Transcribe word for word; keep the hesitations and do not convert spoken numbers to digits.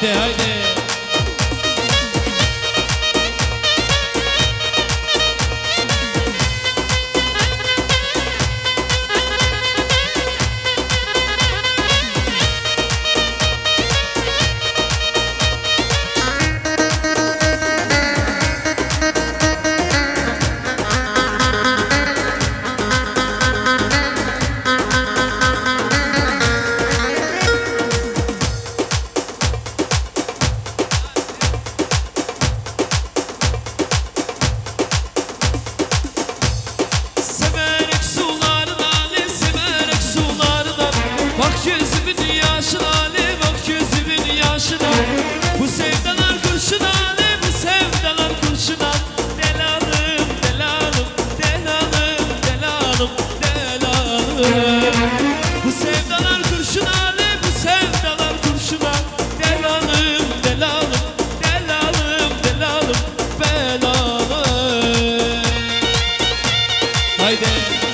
Haydi haydi. Bu sevdalar kurşun alem, bu sevdalar kurşun al. Delalım, delalım, delalım, delalım, delalım. Bu sevdalar kurşun alem, bu sevdalar kurşun al. Delalım, delalım, delalım, delalım, belalım. Haydi.